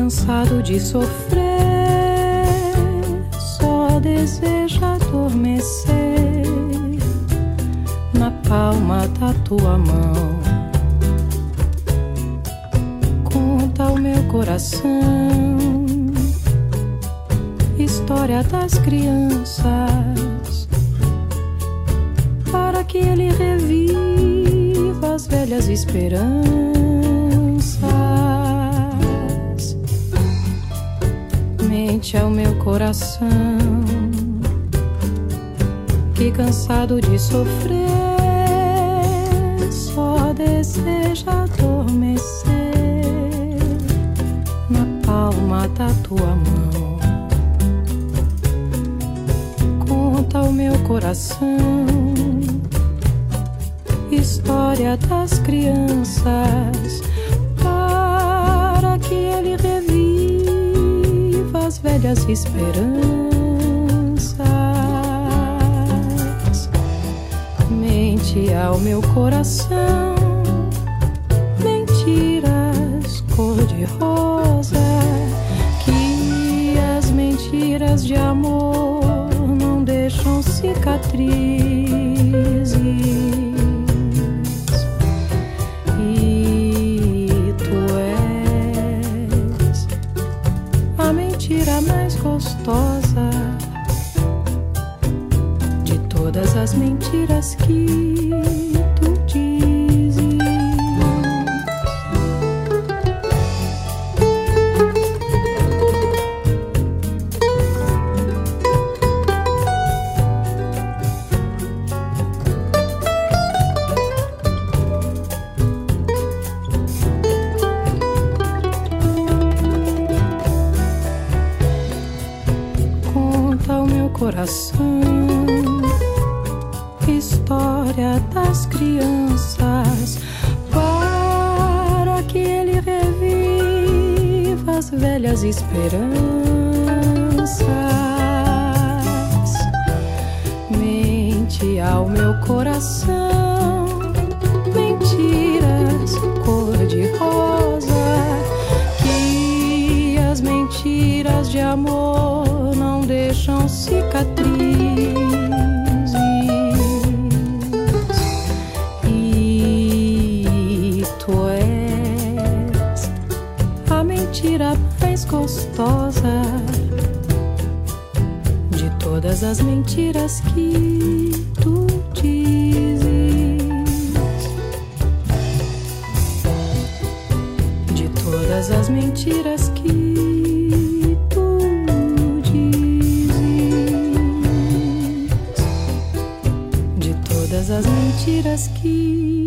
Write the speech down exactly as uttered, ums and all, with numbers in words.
cansado de sofrer, só deseja adormecer na palma da tua mão. Conta o meu coração, história das crianças, para que ele reviva as velhas esperanças. Mente ao meu coração, que cansado de sofrer, só deseja adormecer na palma da tua mão. Conta o meu coração, história das crianças, para que ele reviva as velhas esperanças. Mente ao meu coração, mentiras cor-de-rosa, que as mentiras de amor não deixam cicatrizes. E tu és a mentira mais gostosa de todas as mentiras que tu dizes. Conta o meu coração, história das crianças, para que ele reviva as velhas esperanças. Mente ao meu coração, mentiras cor-de-rosa, que as mentiras de amor não deixam cicatrizes. Mentira mais gostosa de todas as mentiras que tu dizes. De todas as mentiras que tu dizes. De todas as mentiras que